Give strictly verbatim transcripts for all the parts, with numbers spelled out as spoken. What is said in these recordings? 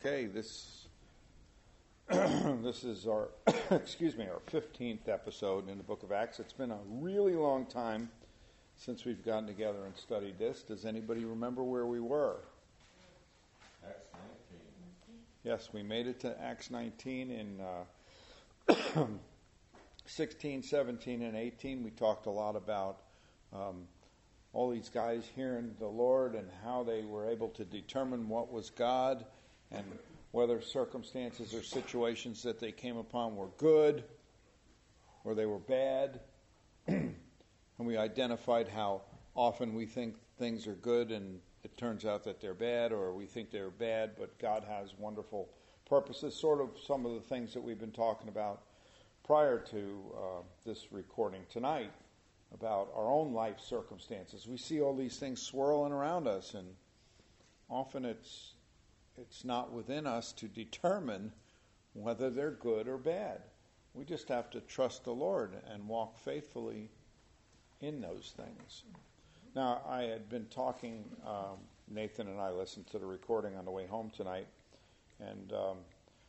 Okay, this this is our excuse me our fifteenth episode in the book of Acts. It's been a really long time since we've gotten together and studied this. Does anybody remember where we were? Acts nineteen. Yes, we made it to Acts nineteen. In uh, sixteen, seventeen, and eighteen, we talked a lot about um, all these guys hearing the Lord and how they were able to determine what was God and whether circumstances or situations that they came upon were good or they were bad. And we identified how often we think things are good and it turns out that they're bad, or we think they're bad, but God has wonderful purposes, sort of some of the things that we've been talking about prior to uh, this recording tonight about our own life circumstances. We see all these things swirling around us, and often it's it's not within us to determine whether they're good or bad. We just have to trust the Lord and walk faithfully in those things. Now, I had been talking, um, Nathan and I listened to the recording on the way home tonight, and um,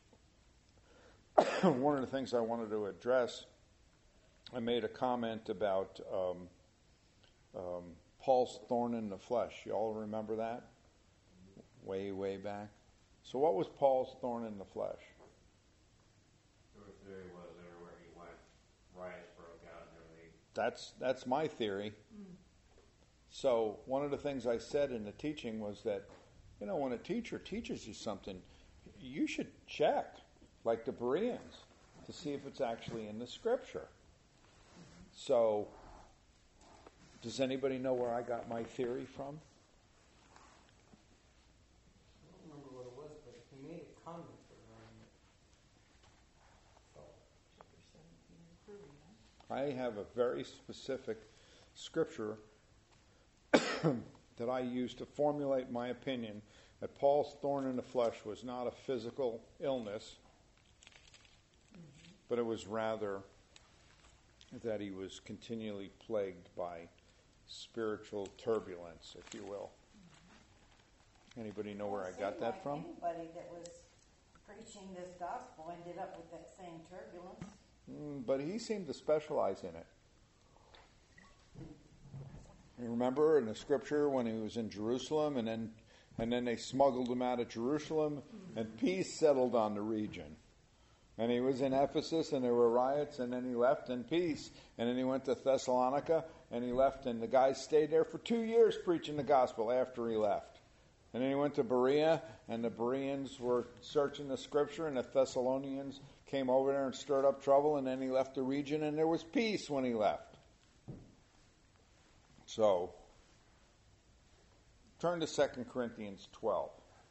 one of the things I wanted to address, I made a comment about um, um, Paul's thorn in the flesh. You all remember that? Way, way back. So what was Paul's thorn in the flesh? Your theory was everywhere he went, riots broke out and everything. That's that's my theory. Mm. So one of the things I said in the teaching was that, you know, when a teacher teaches you something, you should check, like the Bereans, to see if it's actually in the Scripture. So, does anybody know where I got my theory from? I don't remember what it was, but he made a comment around it. I have a very specific scripture that I use to formulate my opinion that Paul's thorn in the flesh was not a physical illness, mm-hmm. but it was rather that he was continually plagued by spiritual turbulence, if you will. Anybody know where I got that like from? Anybody that was preaching this gospel ended up with that same turbulence. Mm, but he seemed to specialize in it. You remember in the scripture when he was in Jerusalem, and then and then they smuggled him out of Jerusalem, and peace settled on the region. And he was in Ephesus, and there were riots, and then he left in peace. And then he went to Thessalonica, and he left, and the guys stayed there for two years preaching the gospel after he left. And then he went to Berea, and the Bereans were searching the Scripture, and the Thessalonians came over there and stirred up trouble, and then he left the region, and there was peace when he left. So, turn to Second Corinthians twelve.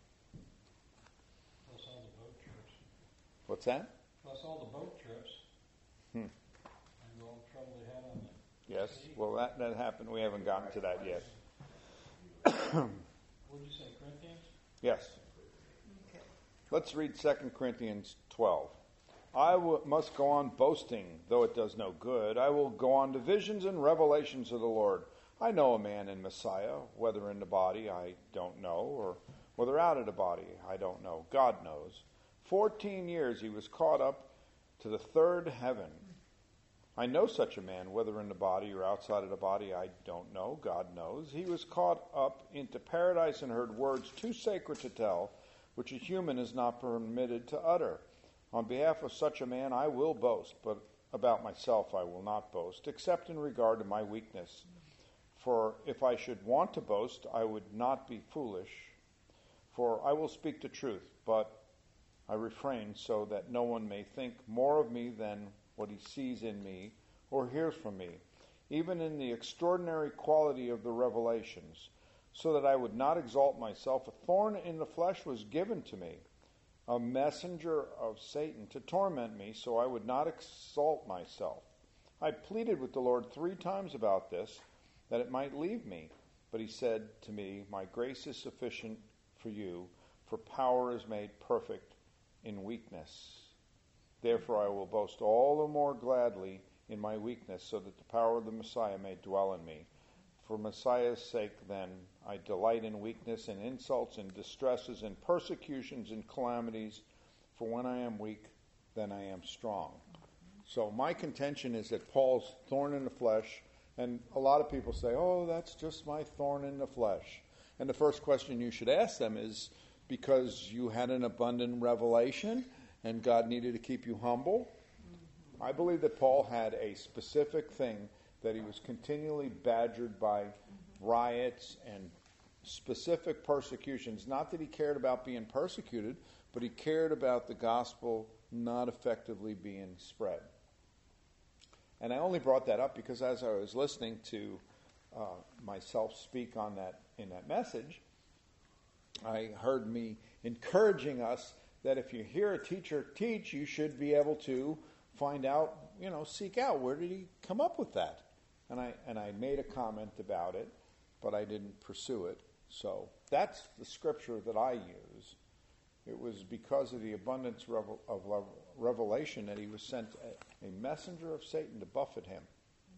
Plus all the boat trips. What's that? Plus all the boat trips. Hmm. And all the trouble they had on the Yes, sea. well, that, that happened. We haven't gotten to that yet. What did you say, Corinthians? Yes. Okay. Let's read Second Corinthians twelve. I w- must go on boasting, though it does no good. I will go on to visions and revelations of the Lord. I know a man in Messiah, whether in the body, I don't know, or whether out of the body, I don't know. God knows. Fourteen years he was caught up to the third heaven. I know such a man, whether in the body or outside of the body, I don't know. God knows. He was caught up into paradise and heard words too sacred to tell, which a human is not permitted to utter. On behalf of such a man I will boast, but about myself I will not boast, except in regard to my weakness. For if I should want to boast, I would not be foolish. For I will speak the truth, but I refrain so that no one may think more of me than what he sees in me or hears from me, even in the extraordinary quality of the revelations, so that I would not exalt myself. A thorn in the flesh was given to me, a messenger of Satan to torment me, so I would not exalt myself. I pleaded with the Lord three times about this, that it might leave me. But he said to me, my grace is sufficient for you, for power is made perfect in weakness. Therefore I will boast all the more gladly in my weakness, so that the power of the Messiah may dwell in me. For Messiah's sake, then, I delight in weakness and insults and distresses and persecutions and calamities, for when I am weak, then I am strong. So my contention is that Paul's thorn in the flesh, and a lot of people say, oh, that's just my thorn in the flesh. And the first question you should ask them is, because you had an abundant revelation and God needed to keep you humble? I believe that Paul had a specific thing that he was continually badgered by riots and specific persecutions. Not that he cared about being persecuted, but he cared about the gospel not effectively being spread. And I only brought that up because as I was listening to uh, myself speak on that in that message, I heard me encouraging us that if you hear a teacher teach, you should be able to find out, you know, seek out, where did he come up with that? And I and I made a comment about it, but I didn't pursue it. So that's the scripture that I use. It was because of the abundance of revelation that he was sent a, a messenger of Satan to buffet him.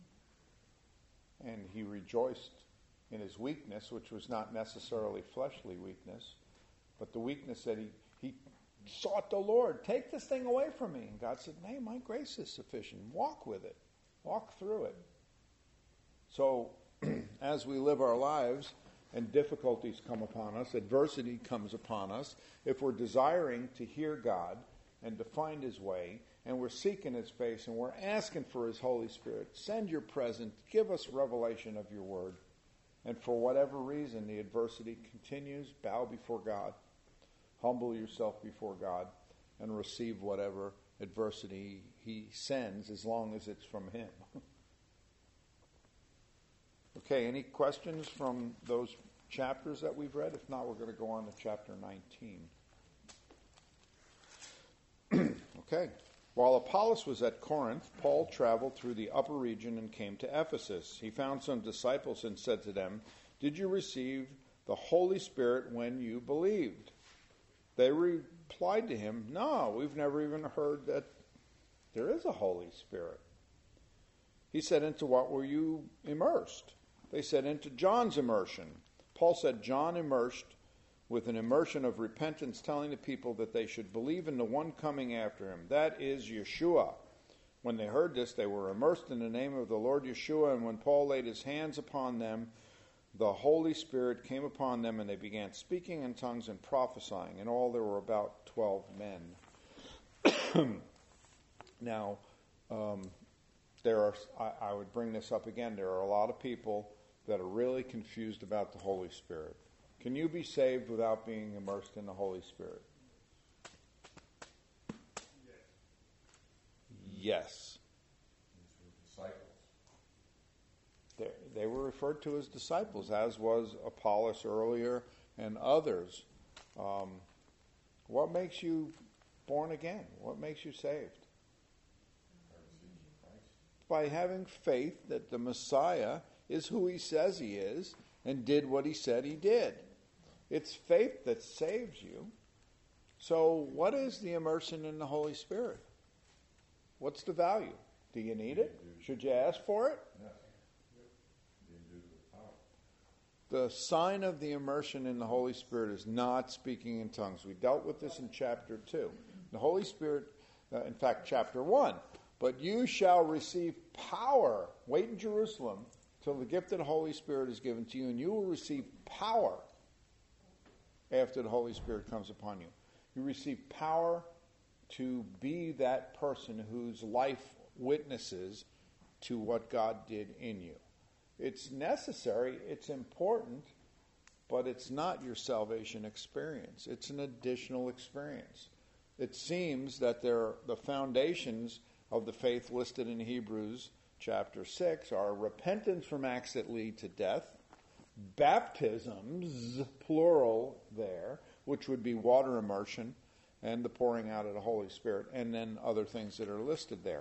And he rejoiced in his weakness, which was not necessarily fleshly weakness, but the weakness that he, he sought the Lord. Take this thing away from me. And God said, hey, my grace is sufficient. Walk with it. Walk through it. So as we live our lives and difficulties come upon us, adversity comes upon us, if we're desiring to hear God and to find his way, and we're seeking his face, and we're asking for his Holy Spirit, send your presence, give us revelation of your word. And for whatever reason the adversity continues, bow before God, humble yourself before God, and receive whatever adversity he sends, as long as it's from him. Okay, any questions from those chapters that we've read? If not, we're going to go on to chapter nineteen. Okay. While Apollos was at Corinth, Paul traveled through the upper region and came to Ephesus. He found some disciples and said to them, did you receive the Holy Spirit when you believed? They replied to him, no, we've never even heard that there is a Holy Spirit. He said, into what were you immersed? They said, into John's immersion. Paul said, John immersed with an immersion of repentance, telling the people that they should believe in the one coming after him. That is Yeshua. When they heard this, they were immersed in the name of the Lord Yeshua, and when Paul laid his hands upon them, the Holy Spirit came upon them, and they began speaking in tongues and prophesying. In all, there were about twelve men. Now, um, there are, I, I would bring this up again, there are a lot of people that are really confused about the Holy Spirit. Can you be saved without being immersed in the Holy Spirit? Yes. Disciples. They, they were referred to as disciples, as was Apollos earlier and others. Um, what makes you born again? What makes you saved? By having faith that the Messiah is who he says he is and did what he said he did. It's faith that saves you. So what is the immersion in the Holy Spirit? What's the value? Do you need it? Should you ask for it? The sign of the immersion in the Holy Spirit is not speaking in tongues. We dealt with this in chapter two. The Holy Spirit, uh, in fact, chapter one. But you shall receive power. Wait in Jerusalem till the gift of the Holy Spirit is given to you, and you will receive power after the Holy Spirit comes upon you. You receive power to be that person whose life witnesses to what God did in you. It's necessary, it's important, but it's not your salvation experience. It's an additional experience. It seems that there, the foundations of the faith listed in Hebrews chapter six are repentance from acts that lead to death, baptisms, plural there, which would be water immersion, and the pouring out of the Holy Spirit, and then other things that are listed there.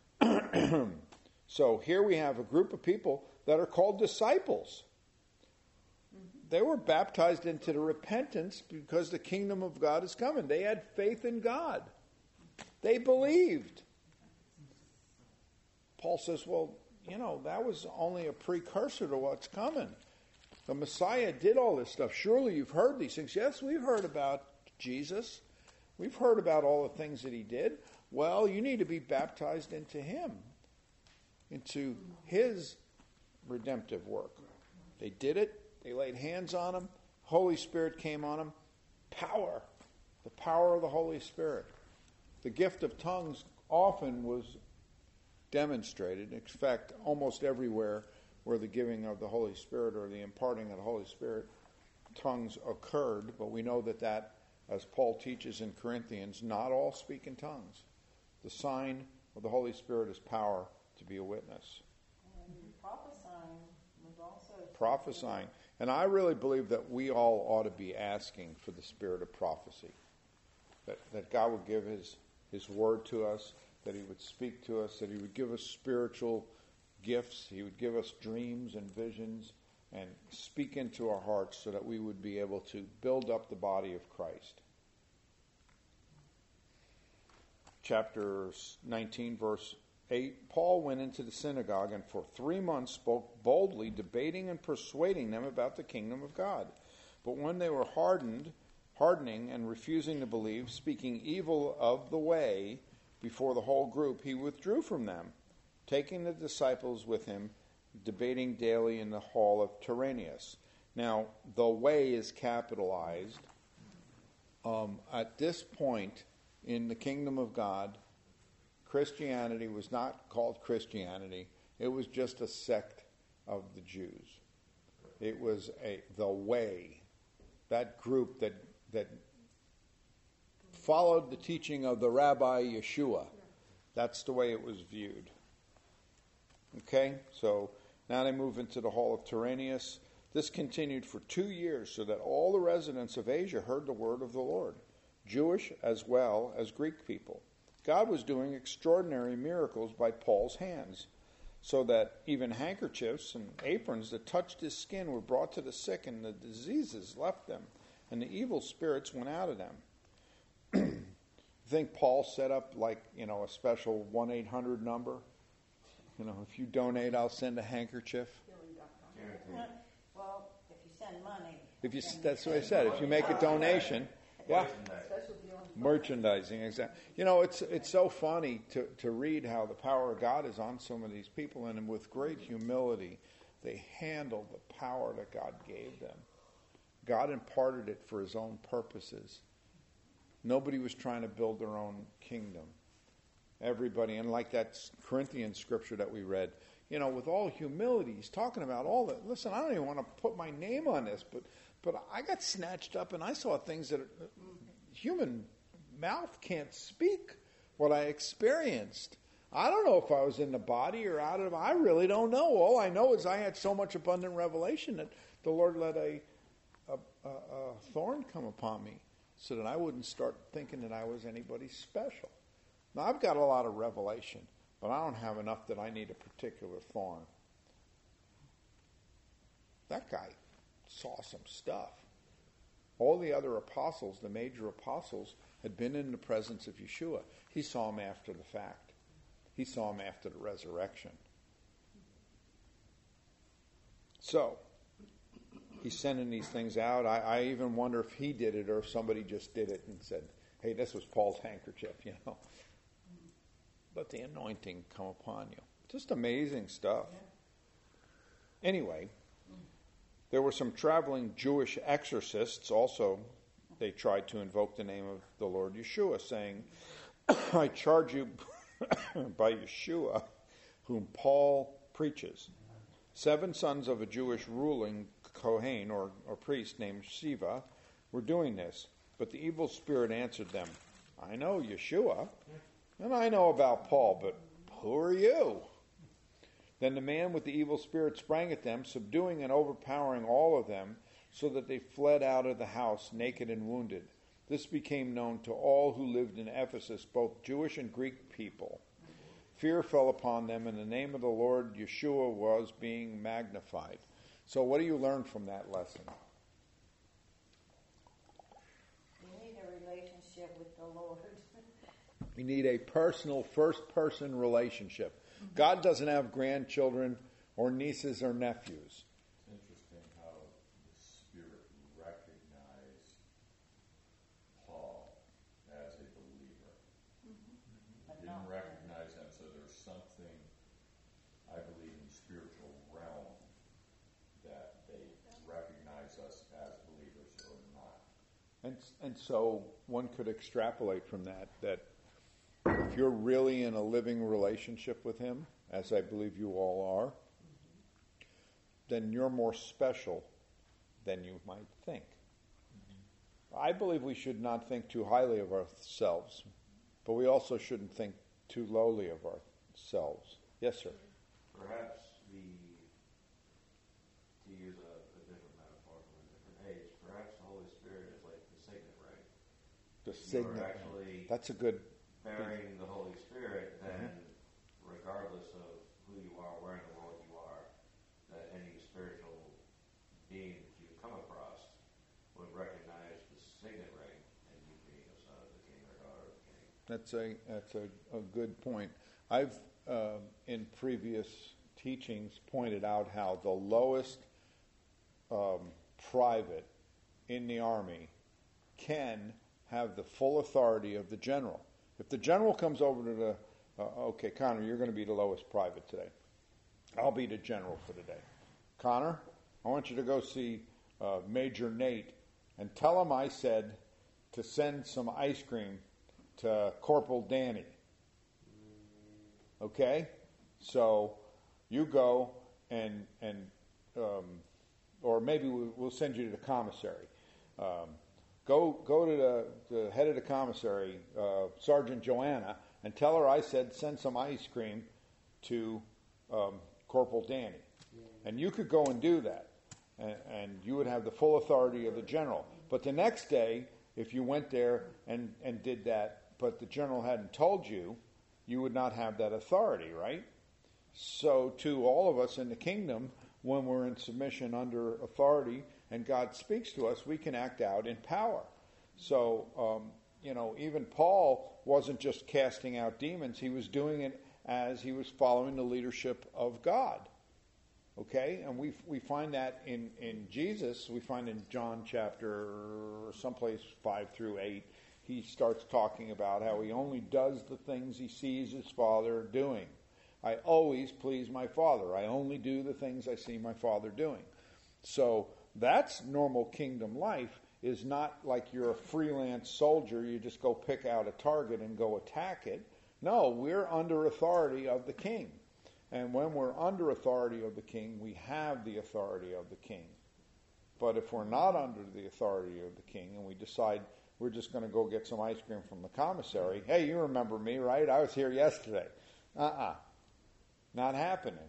So here we have a group of people that are called disciples. They were baptized into the repentance because the kingdom of God is coming. They had faith in God. They believed. Paul says, well, you know, that was only a precursor to what's coming. The Messiah did all this stuff. Surely you've heard these things. Yes, we've heard about Jesus. We've heard about all the things that he did. Well, you need to be baptized into him, into his redemptive work. They did it. They laid hands on him. Holy Spirit came on him. Power. The power of the Holy Spirit. The gift of tongues often was demonstrated. In fact, almost everywhere where the giving of the Holy Spirit or the imparting of the Holy Spirit, tongues occurred. But we know that that, as Paul teaches in Corinthians, not all speak in tongues. The sign of the Holy Spirit is power to be a witness. And prophesying was also Prophesying. And I really believe that we all ought to be asking for the spirit of prophecy. That, that God would give his, his word to us, that he would speak to us, that he would give us spiritual gifts, he would give us dreams and visions, and speak into our hearts so that we would be able to build up the body of Christ. Chapter nineteen, verse eight, Paul went into the synagogue and for three months spoke boldly, debating and persuading them about the kingdom of God. But when they were hardened, hardening and refusing to believe, speaking evil of the way before the whole group, he withdrew from them, taking the disciples with him, debating daily in the hall of Tyrannus. Now, the way is capitalized. Um, at this point in the kingdom of God, Christianity was not called Christianity. It was just a sect of the Jews. It was a the way, that group that that followed the teaching of the Rabbi Yeshua. That's the way it was viewed. Okay, so now they move into the hall of Tyrannus. This continued for two years so that all the residents of Asia heard the word of the Lord, Jewish as well as Greek people. God was doing extraordinary miracles by Paul's hands, so that even handkerchiefs and aprons that touched his skin were brought to the sick, and the diseases left them, and the evil spirits went out of them. I think Paul set up, like, you know, a special one eight hundred number. You know, if you donate, I'll send a handkerchief. Well, if you send money. If you, that's what I said. If you make a donation, yeah. Merchandising, exactly. You know, it's it's so funny to, to read how the power of God is on some of these people, and with great humility, they handle the power that God gave them. God imparted it for his own purposes. Nobody was trying to build their own kingdom. Everybody, and like that Corinthians scripture that we read, you know, with all humility, he's talking about all that. Listen, I don't even want to put my name on this, but but I got snatched up and I saw things that human mouth can't speak what I experienced. I don't know if I was in the body or out of it. I really don't know. All I know is I had so much abundant revelation that the Lord let a, a, a, a thorn come upon me so that I wouldn't start thinking that I was anybody special. Now, I've got a lot of revelation, but I don't have enough that I need a particular thorn. That guy saw some stuff. All the other apostles, the major apostles, had been in the presence of Yeshua. He saw him after the fact. He saw him after the resurrection. So, he's sending these things out. I, I even wonder if he did it or if somebody just did it and said, hey, this was Paul's handkerchief, you know. Let the anointing come upon you. Just amazing stuff. Anyway, there were some traveling Jewish exorcists also. They tried to invoke the name of the Lord Yeshua, saying, I charge you by Yeshua, whom Paul preaches. Seven sons of a Jewish ruling Kohen, or, or priest named Shiva, were doing this. But the evil spirit answered them, I know Yeshua, and I know about Paul, but who are you? Then the man with the evil spirit sprang at them, subduing and overpowering all of them, so that they fled out of the house naked and wounded. This became known to all who lived in Ephesus, both Jewish and Greek people. Fear fell upon them, and the name of the Lord Yeshua was being magnified. So what do you learn from that lesson? You need a relationship with the Lord. You need a personal, first-person relationship. God doesn't have grandchildren or nieces or nephews. It's interesting how And, and so one could extrapolate from that that if you're really in a living relationship with him, as I believe you all are, then you're more special than you might think. Mm-hmm. I believe we should not think too highly of ourselves, but we also shouldn't think too lowly of ourselves. Yes, sir. Perhaps the, to use a, a different metaphor from a different age, perhaps the Holy Spirit is like the signet ring. The If signet. you are actually That's a good. bearing the Holy Spirit, then mm-hmm. regardless of who you are, where in the world you are, that any spiritual being that you come across would recognize the signet ring and you being a son of the king or daughter of the king. That's a that's a, a good point. I've uh, in previous teachings pointed out how the lowest um, private in the army can have the full authority of the general. If the general comes over to the, uh, okay, Connor, you're going to be the lowest private today. I'll be the general for the day. Connor, I want you to go see uh, Major Nate and tell him I said to send some ice cream to Corporal Danny. Okay? So you go and, and um, or maybe we'll send you to the commissary. Um, go go to the, the head of the commissary, uh, Sergeant Joanna, and tell her I said send some ice cream to um, Corporal Danny. And you could go and do that. And, and you would have the full authority of the general. But the next day, if you went there and, and did that, but the general hadn't told you, you would not have that authority, right? So to all of us in the kingdom, when we're in submission under authority and God speaks to us, we can act out in power. So, um, you know, even Paul wasn't just casting out demons. He was doing it as he was following the leadership of God. Okay? And we we find that in, in Jesus. We find in John chapter someplace five through eight, he starts talking about how he only does the things he sees his Father doing. I always please my Father. I only do the things I see my Father doing. So that's normal kingdom life, is not like you're a freelance soldier. You just go pick out a target and go attack it. No, we're under authority of the king. And when we're under authority of the king, we have the authority of the king. But if we're not under the authority of the king and we decide we're just going to go get some ice cream from the commissary, hey, you remember me, right? I was here yesterday. Uh-uh. Not happening.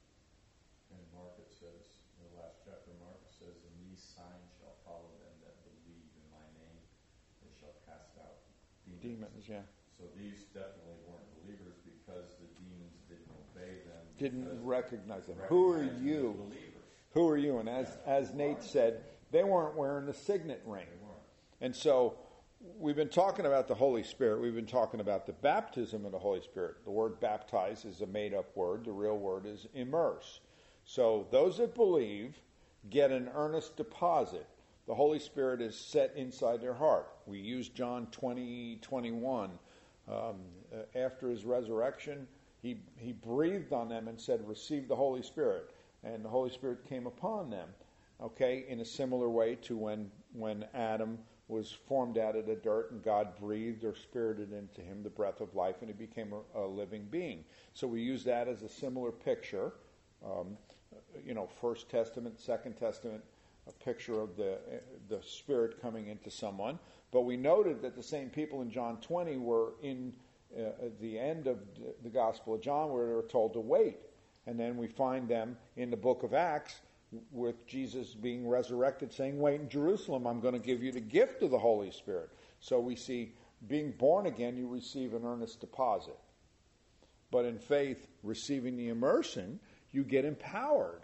And Mark, it says, in the last chapter, Mark says, and these signs shall follow them that believe in my name. They shall cast out demons. Demons, yeah. So these definitely weren't believers because the demons didn't obey them. Didn't recognize them. Who are you? Who are you? And as, yeah. as Nate said, they weren't wearing the signet ring. They weren't. And so we've been talking about the Holy Spirit. We've been talking about the baptism of the Holy Spirit. The word baptize is a made-up word. The real word is immerse. So those that believe get an earnest deposit. The Holy Spirit is set inside their heart. We use John twenty, twenty-one. Um, after his resurrection, he, he breathed on them and said, receive the Holy Spirit. And the Holy Spirit came upon them, okay, in a similar way to when, when Adam was formed out of the dirt and God breathed or spirited into him the breath of life and he became a, a living being. So we use that as a similar picture, um, you know, First Testament, Second Testament, a picture of the the Spirit coming into someone. But we noted that the same people in John twenty were in uh, at the end of the Gospel of John where they were told to wait. And then we find them in the book of Acts with Jesus being resurrected saying, wait in Jerusalem, I'm going to give you the gift of the Holy Spirit. So we see being born again, you receive an earnest deposit. But in faith, receiving the immersion, you get empowered.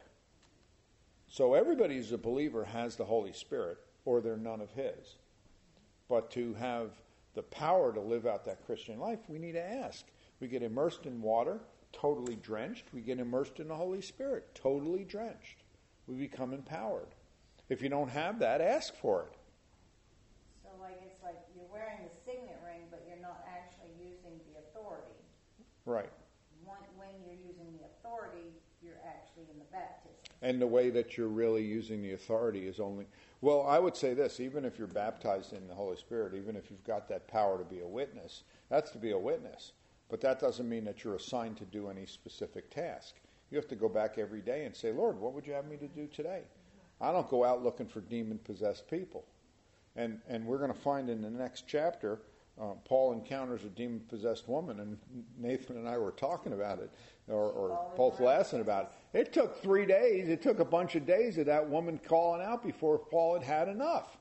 So everybody who's a believer has the Holy Spirit, or they're none of his. But to have the power to live out that Christian life, we need to ask. We get immersed in water, totally drenched. We get immersed in the Holy Spirit, totally drenched. We become empowered. If you don't have that, ask for it. So like it's like you're wearing the signet ring, but you're not actually using the authority. Right. When, when you're using the authority, you're actually in the baptism. And the way that you're really using the authority is only... Well, I would say this, even if you're baptized in the Holy Spirit, even if you've got that power to be a witness, that's to be a witness. But that doesn't mean that you're assigned to do any specific task. You have to go back every day and say, Lord, what would you have me to do today? I don't go out looking for demon-possessed people. And and we're going to find in the next chapter, uh, Paul encounters a demon-possessed woman, and Nathan and I were talking about it, or, or both laughing about it. It took three days. It took a bunch of days of that woman calling out before Paul had had enough.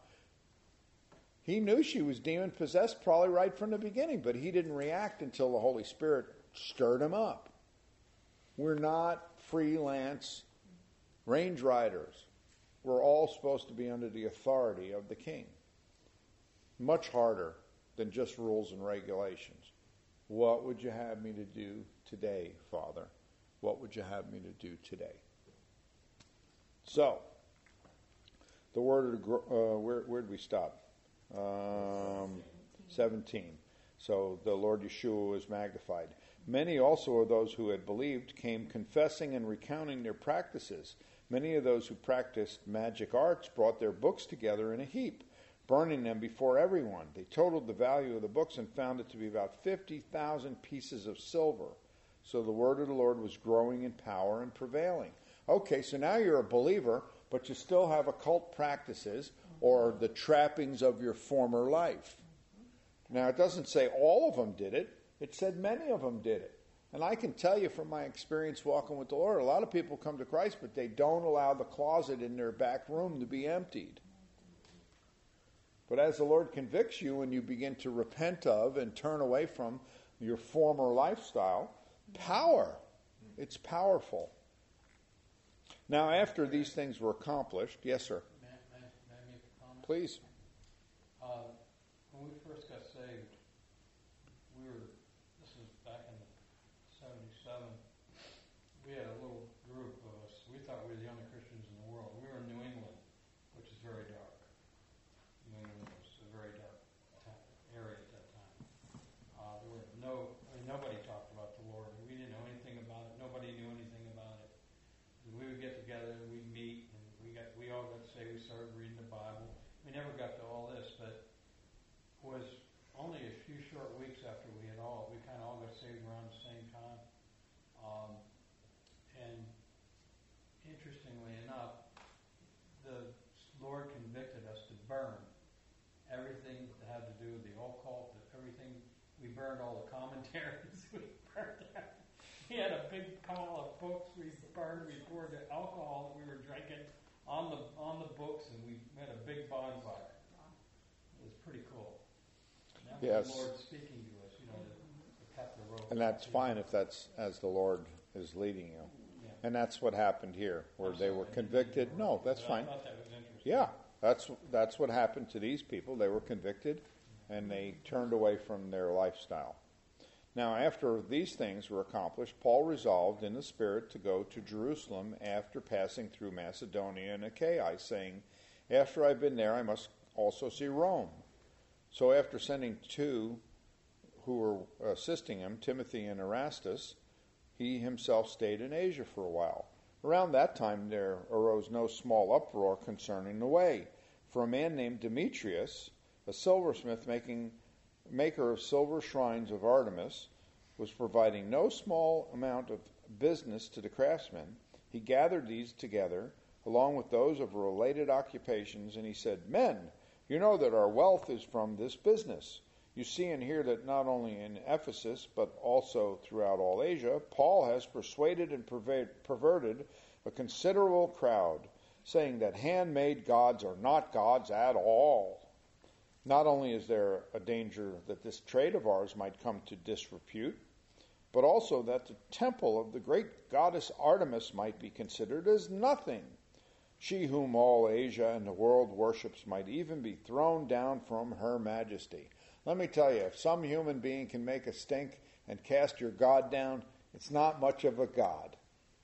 He knew she was demon-possessed probably right from the beginning, but he didn't react until the Holy Spirit stirred him up. We're not freelance range riders. We're all supposed to be under the authority of the king. Much harder than just rules and regulations. What would you have me to do today, Father? What would you have me to do today? So, the word of the, uh, where, where did we stop? Um, seventeen. So the Lord Yeshua was magnified. Many also of those who had believed came confessing and recounting their practices. Many of those who practiced magic arts brought their books together in a heap, burning them before everyone. They totaled the value of the books and found it to be about fifty thousand pieces of silver. So the word of the Lord was growing in power and prevailing. Okay, so now you're a believer, but you still have occult practices or the trappings of your former life. Now, it doesn't say all of them did it. It said many of them did it. And I can tell you from my experience walking with the Lord, a lot of people come to Christ, but they don't allow the closet in their back room to be emptied. But as the Lord convicts you and you begin to repent of and turn away from your former lifestyle, power, it's powerful. Now, after these things were accomplished, yes, sir. May, may, may I make a comment? Please. Uh, when we first got saved, we were, this was back in seventy-seven, we had a little group of us. We thought we were the only Christians in the world. We were in New England, which is very dark. New England was a very dark ta- area at that time. Uh, there were no, I mean, nobody talked about the Lord. We didn't know anything about it. Nobody knew anything about it. And we would get together, and we'd meet, and we got, we all got saved. We started reading the Bible. We never got to all this, but it was only a few short weeks after we had all, we kind of all got saved around the same time. Um, and interestingly enough, the Lord convicted us to burn everything that had to do with the occult, everything. We burned all the commentaries. We burned that. He had a big pile of books we burned. We poured the alcohol that we were drinking on the on the books, and we had a big bonfire. It was pretty cool. And that was Yes. the Lord speaking to us, you know, to, to cut the rope. And that's fine if that's as the Lord is leading you. Yeah. And that's what happened here, where they were convicted. No, that's But fine. I thought that was interesting. Yeah, that's that's what happened to these people. They were convicted, and they turned away from their lifestyle. Now, after these things were accomplished, Paul resolved in the Spirit to go to Jerusalem after passing through Macedonia and Achaia, saying, after I've been there, I must also see Rome. So after sending two who were assisting him, Timothy and Erastus, he himself stayed in Asia for a while. Around that time there arose no small uproar concerning the way, for a man named Demetrius, a silversmith making maker of silver shrines of Artemis, was providing no small amount of business to the craftsmen. He gathered these together, along with those of related occupations, and he said, Men, you know that our wealth is from this business. You see and hear that not only in Ephesus, but also throughout all Asia, Paul has persuaded and perverted a considerable crowd, saying that handmade gods are not gods at all. Not only is there a danger that this trade of ours might come to disrepute, but also that the temple of the great goddess Artemis might be considered as nothing. She whom all Asia and the world worships might even be thrown down from her majesty. Let me tell you, if some human being can make a stink and cast your god down, it's not much of a god.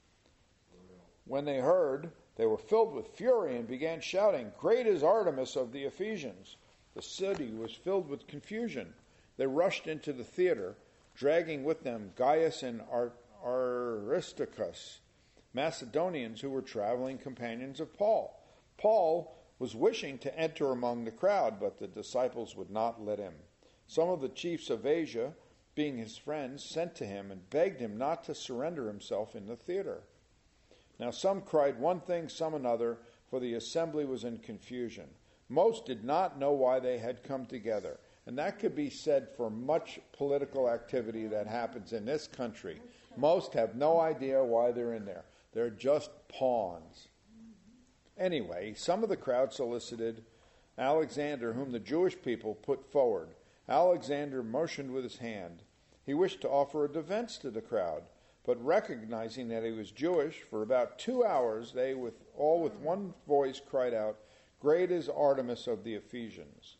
When they heard, they were filled with fury and began shouting, Great is Artemis of the Ephesians. The city was filled with confusion. They rushed into the theater, dragging with them Gaius and Ar- Aristarchus, Macedonians who were traveling companions of Paul. Paul was wishing to enter among the crowd, but the disciples would not let him. Some of the chiefs of Asia, being his friends, sent to him and begged him not to surrender himself in the theater. Now some cried one thing, some another, for the assembly was in confusion. Most did not know why they had come together. And that could be said for much political activity that happens in this country. Most have no idea why they're in there. They're just pawns. Anyway, some of the crowd solicited Alexander, whom the Jewish people put forward. Alexander motioned with his hand. He wished to offer a defense to the crowd, but recognizing that he was Jewish, for about two hours they with all with one voice cried out, "Great is Artemis of the Ephesians."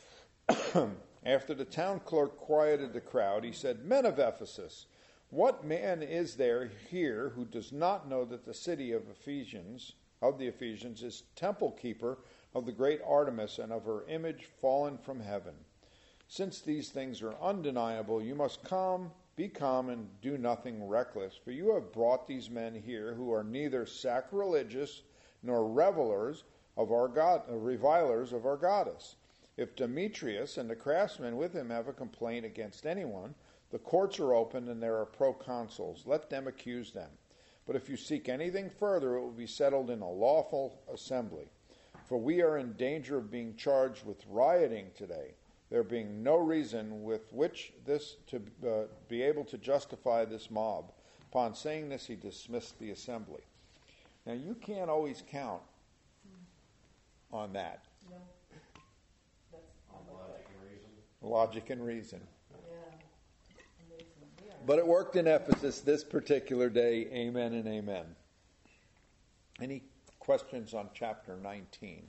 After the town clerk quieted the crowd, he said, "Men of Ephesus, what man is there here who does not know that the city of Ephesians, of the Ephesians, is temple keeper of the great Artemis and of her image fallen from heaven? Since these things are undeniable, you must come, be calm, and do nothing reckless, for you have brought these men here who are neither sacrilegious nor revelers of our God, uh, revilers of our goddess. If Demetrius and the craftsmen with him have a complaint against anyone, the courts are open and there are proconsuls. Let them accuse them. But if you seek anything further, it will be settled in a lawful assembly. For we are in danger of being charged with rioting today, there being no reason with which this to uh, be able to justify this mob." Upon saying this, he dismissed the assembly. Now, you can't always count on that. No. That's On logic and reason. Logic and reason. yeah. Amazing. We are. But it worked in Ephesus this particular day. Amen and amen. Any questions on chapter nineteen?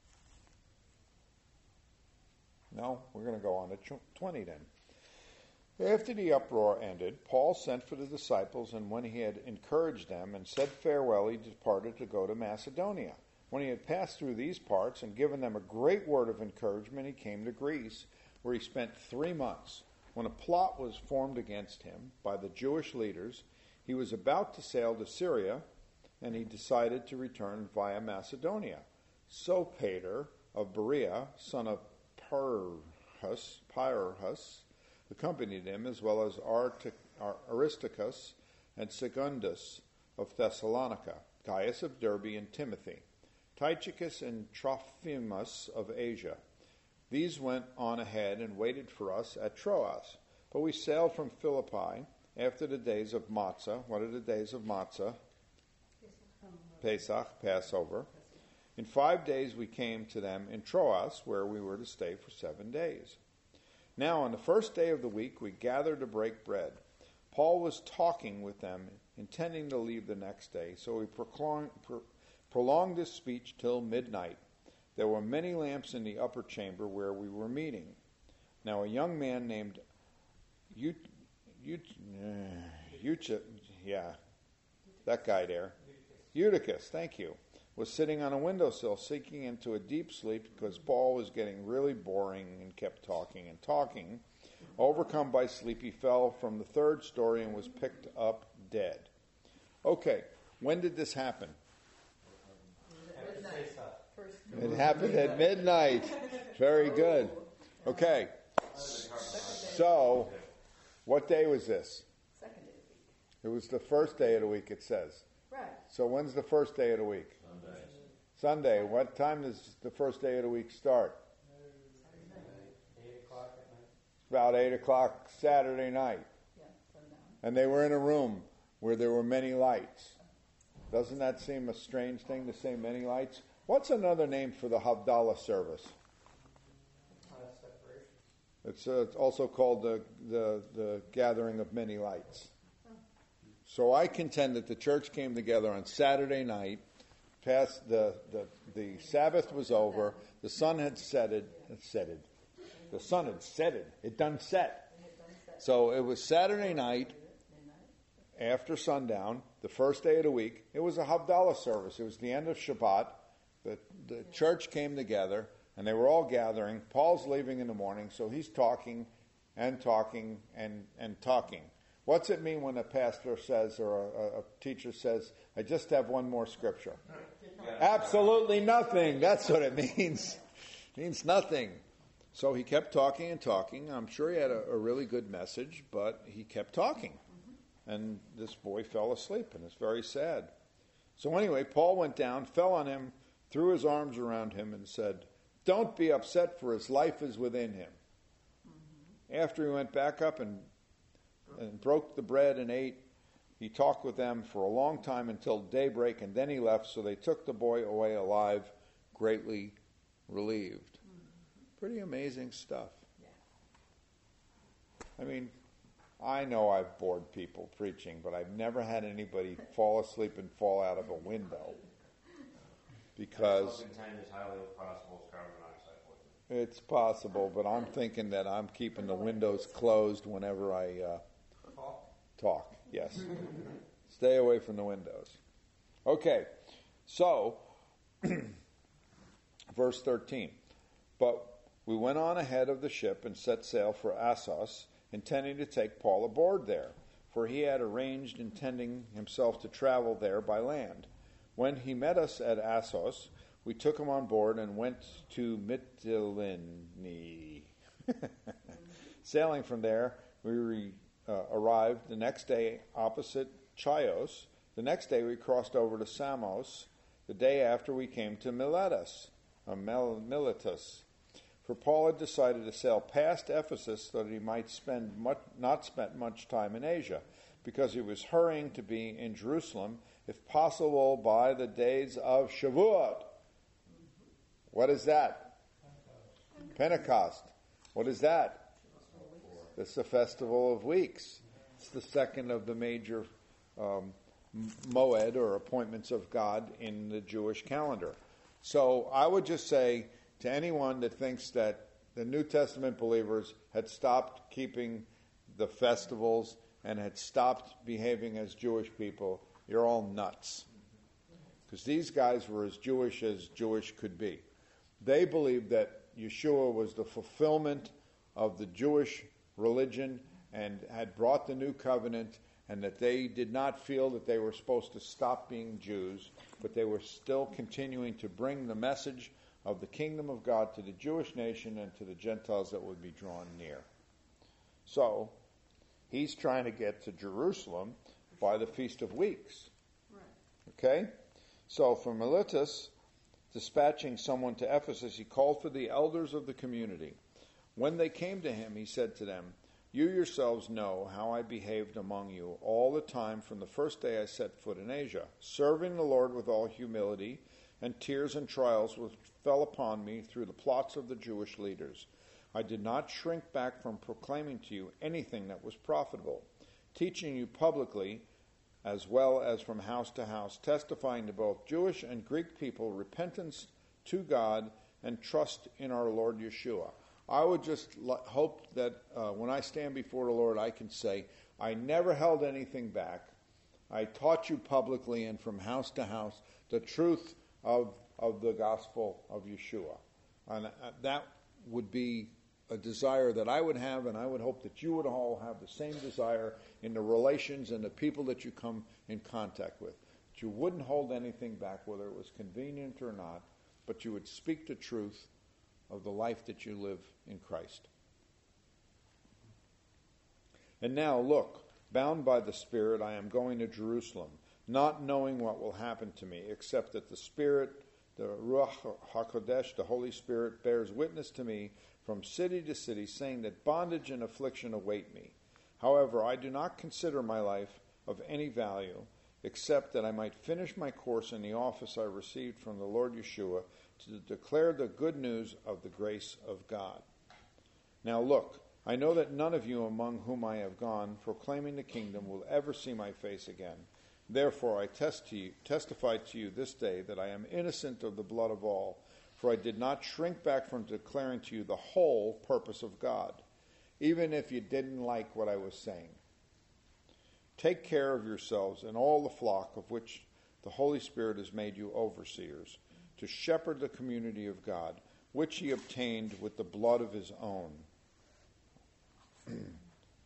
No? We're going to go on to twenty then. After the uproar ended, Paul sent for the disciples, and when he had encouraged them and said farewell, he departed to go to Macedonia. When he had passed through these parts and given them a great word of encouragement, he came to Greece, where he spent three months. When a plot was formed against him by the Jewish leaders, he was about to sail to Syria, and he decided to return via Macedonia. Sopater of Berea, son of Pyrrhus, Pyrrhus, accompanied him, as well as Aristarchus and Secundus of Thessalonica, Gaius of Derbe, and Timothy, Tychicus and Trophimus of Asia. These went on ahead and waited for us at Troas. But we sailed from Philippi after the days of Matzah. What are the days of Matzah? Pesach, Passover. In five days we came to them in Troas, where we were to stay for seven days. Now on the first day of the week we gathered to break bread. Paul was talking with them, intending to leave the next day, so we prolonged, prolonged this speech till midnight. There were many lamps in the upper chamber where we were meeting. Now a young man named Ut, Ut, uh, Ut, yeah, that guy there, Eutychus, thank you, was sitting on a windowsill sinking into a deep sleep because Paul was getting really boring and kept talking and talking. Overcome by sleep, he fell from the third story and was picked up dead. Okay, when did this happen? Midnight. First It happened at midnight. Very good. Okay, so what day was this? second day of the week. It was the first day of the week, it says. Right. So when's the first day of the week? Sunday. Sunday. What time does the first day of the week start? Eight o'clock at night. About eight o'clock Saturday night. Yeah, sundown. And they were in a room where there were many lights. Doesn't that seem a strange thing to say, many lights? What's another name for the Havdalah service? Uh, separation. It's, uh, it's also called the, the, the gathering of many lights. So I contend that the church came together on Saturday night, past the, the, the Sabbath was over, the sun had setted, setted. The sun had setted. It done set. So it was Saturday night, after sundown, the first day of the week. It was a Havdalah service. It was the end of Shabbat. The, the church came together, and they were all gathering. Paul's leaving in the morning, so he's talking and talking and, and talking. What's it mean when a pastor says or a, a teacher says, I just have one more scripture? Absolutely nothing. That's what it means. It means nothing. So he kept talking and talking. I'm sure he had a, a really good message, but he kept talking. And this boy fell asleep, and it's very sad. So anyway, Paul went down, fell on him, threw his arms around him, and said, don't be upset, for his life is within him. Mm-hmm. After he went back up and, and broke the bread and ate, he talked with them for a long time until daybreak, and then he left. So they took the boy away alive, greatly relieved. Mm-hmm. Pretty amazing stuff. Yeah. I mean, I know I've bored people preaching, but I've never had anybody fall asleep and fall out of a window. Because content is highly possible as carbon monoxide poisoning. It's possible, but I'm thinking that I'm keeping the windows closed whenever I uh, talk. Yes. Stay away from the windows. Okay, so, verse thirteen. But we went on ahead of the ship and set sail for Assos, intending to take Paul aboard there, for he had arranged intending himself to travel there by land. When he met us at Assos, we took him on board and went to Mytilene. Sailing from there, we re, uh, arrived the next day opposite Chios. The next day we crossed over to Samos. The day after we came to Miletus, uh, Mil- Miletus. For Paul had decided to sail past Ephesus so that he might spend much, not spend much time in Asia, because he was hurrying to be in Jerusalem, if possible, by the days of Shavuot. What is that? Pentecost. What is that? It's the Festival of Weeks. It's the second of the major um, moed, or appointments of God, in the Jewish calendar. So I would just say to anyone that thinks that the New Testament believers had stopped keeping the festivals and had stopped behaving as Jewish people, you're all nuts. Because these guys were as Jewish as Jewish could be. They believed that Yeshua was the fulfillment of the Jewish religion and had brought the new covenant, and that they did not feel that they were supposed to stop being Jews, but they were still continuing to bring the message of the kingdom of God to the Jewish nation and to the Gentiles that would be drawn near. So, he's trying to get to Jerusalem by the Feast of Weeks. Okay? So, from Miletus, dispatching someone to Ephesus, he called for the elders of the community. When they came to him, he said to them, you yourselves know how I behaved among you all the time from the first day I set foot in Asia, serving the Lord with all humility and tears and trials which fell upon me through the plots of the Jewish leaders. I did not shrink back from proclaiming to you anything that was profitable, teaching you publicly as well as from house to house, testifying to both Jewish and Greek people repentance to God and trust in our Lord Yeshua. I would just l- hope that uh, when I stand before the Lord, I can say, I never held anything back. I taught you publicly and from house to house the truth of, of the gospel of Yeshua. And uh, that would be a desire that I would have, and I would hope that you would all have the same desire in the relations and the people that you come in contact with. That you wouldn't hold anything back, whether it was convenient or not, but you would speak the truth of the life that you live in Christ. And now, look, bound by the Spirit, I am going to Jerusalem, not knowing what will happen to me, except that the Spirit, the Ruach HaKodesh, the Holy Spirit, bears witness to me from city to city, saying that bondage and affliction await me. However, I do not consider my life of any value, except that I might finish my course in the office I received from the Lord Yeshua, to declare the good news of the grace of God. Now look, I know that none of you among whom I have gone proclaiming the kingdom will ever see my face again. Therefore I test to you, testify to you this day that I am innocent of the blood of all, for I did not shrink back from declaring to you the whole purpose of God, even if you didn't like what I was saying. Take care of yourselves and all the flock of which the Holy Spirit has made you overseers, to shepherd the community of God, which he obtained with the blood of his own.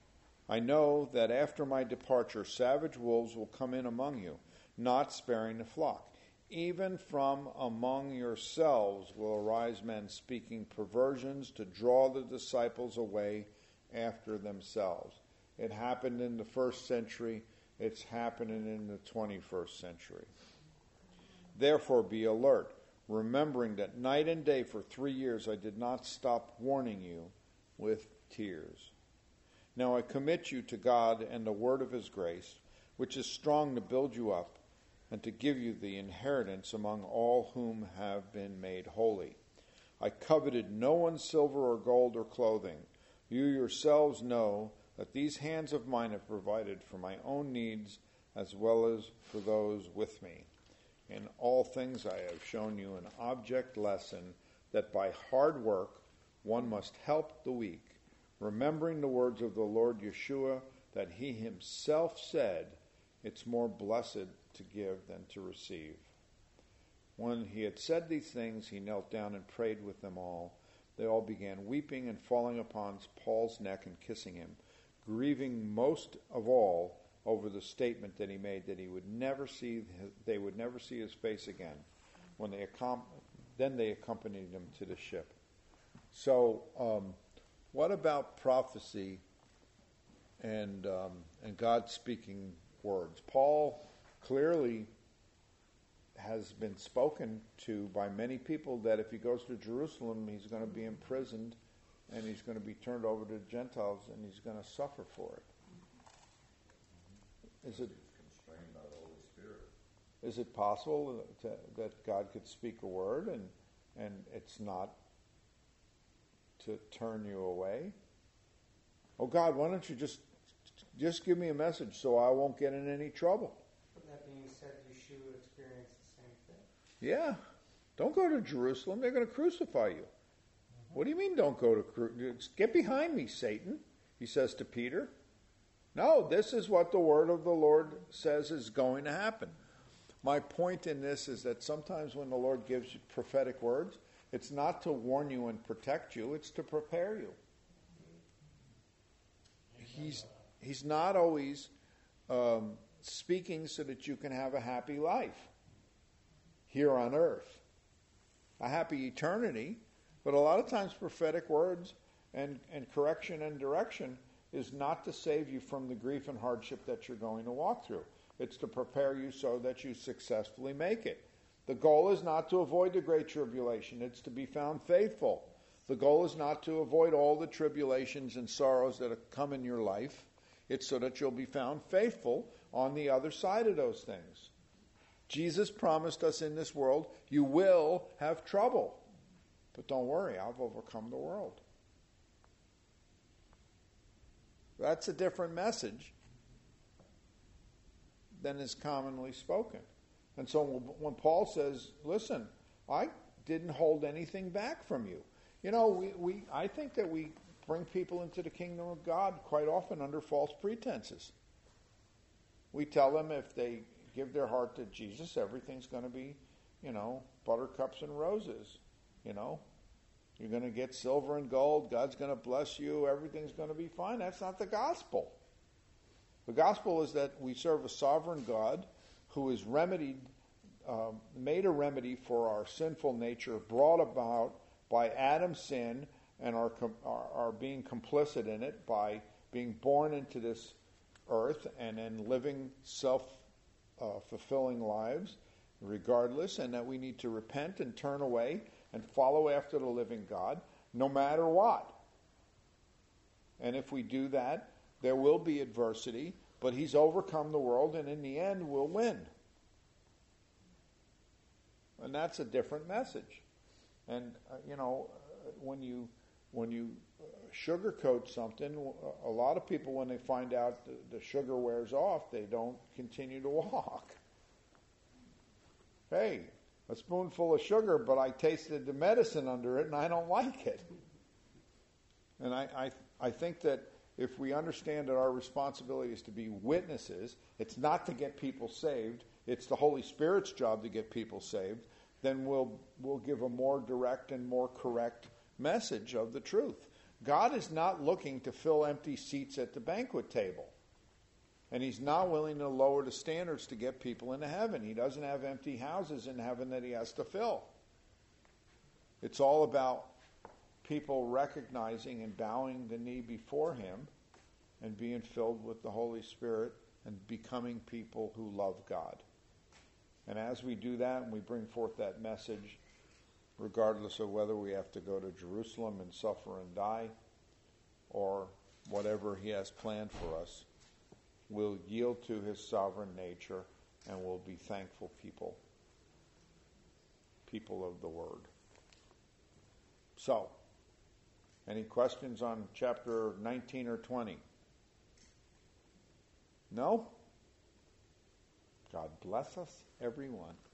I know that after my departure, savage wolves will come in among you, not sparing the flock. Even from among yourselves will arise men speaking perversions to draw the disciples away after themselves. It happened in the first century. It's happening in the twenty-first century. Therefore, be alert, remembering that night and day for three years I did not stop warning you with tears. Now I commit you to God and the word of his grace, which is strong to build you up and to give you the inheritance among all whom have been made holy. I coveted no one's silver or gold or clothing. You yourselves know that these hands of mine have provided for my own needs as well as for those with me. In all things I have shown you an object lesson that by hard work one must help the weak, remembering the words of the Lord Yeshua, that he himself said, it's more blessed to give than to receive. When he had said these things, he knelt down and prayed with them all. They all began weeping and falling upon Paul's neck and kissing him, grieving most of all over the statement that he made that he would never see, they would never see his face again. When they accom- then they accompanied him to the ship. So, um, what about prophecy and um, and God speaking words? Paul clearly has been spoken to by many people that if he goes to Jerusalem, he's going to be imprisoned and he's going to be turned over to the Gentiles and he's going to suffer for it. Is it constrained by the Holy Spirit? Is it possible to, that God could speak a word and and it's not to turn you away? Oh God, why don't you just just give me a message so I won't get in any trouble? But that being said, Yeshua experienced the same thing. Yeah. Don't go to Jerusalem. They're going to crucify you. Mm-hmm. What do you mean don't go to Jerusalem? Get behind me, Satan, he says to Peter. No, this is what the word of the Lord says is going to happen. My point in this is that sometimes when the Lord gives you prophetic words, it's not to warn you and protect you, it's to prepare you. He's he's not always um, speaking so that you can have a happy life here on earth, a happy eternity, but a lot of times prophetic words and, and correction and direction is not to save you from the grief and hardship that you're going to walk through. It's to prepare you so that you successfully make it. The goal is not to avoid the great tribulation. It's to be found faithful. The goal is not to avoid all the tribulations and sorrows that have come in your life. It's so that you'll be found faithful on the other side of those things. Jesus promised us in this world, you will have trouble. But don't worry, I've overcome the world. That's a different message than is commonly spoken. And so when Paul says, listen, I didn't hold anything back from you. You know, we, we I think that we bring people into the kingdom of God quite often under false pretenses. We tell them if they give their heart to Jesus, everything's going to be, you know, buttercups and roses, you know. You're going to get silver and gold. God's going to bless you. Everything's going to be fine. That's not the gospel. The gospel is that we serve a sovereign God who is remedied, um, made a remedy for our sinful nature, brought about by Adam's sin and our, our, our being complicit in it by being born into this earth and then living self-fulfilling uh, lives regardless, and that we need to repent and turn away and follow after the living God, no matter what. And if we do that, there will be adversity, but he's overcome the world, and in the end, we'll win. And that's a different message. And, uh, you know, uh, when you when you uh, sugarcoat something, a lot of people, when they find out the, the sugar wears off, they don't continue to walk. Hey, a spoonful of sugar, but I tasted the medicine under it and I don't like it. And I, I, I think that if we understand that our responsibility is to be witnesses, it's not to get people saved, it's the Holy Spirit's job to get people saved, then we'll we'll give a more direct and more correct message of the truth. God is not looking to fill empty seats at the banquet table. And he's not willing to lower the standards to get people into heaven. He doesn't have empty houses in heaven that he has to fill. It's all about people recognizing and bowing the knee before him and being filled with the Holy Spirit and becoming people who love God. And as we do that and we bring forth that message, regardless of whether we have to go to Jerusalem and suffer and die or whatever he has planned for us, we'll yield to his sovereign nature and we'll be thankful people, people of the Word. So, any questions on chapter nineteen or twenty? No? God bless us, everyone.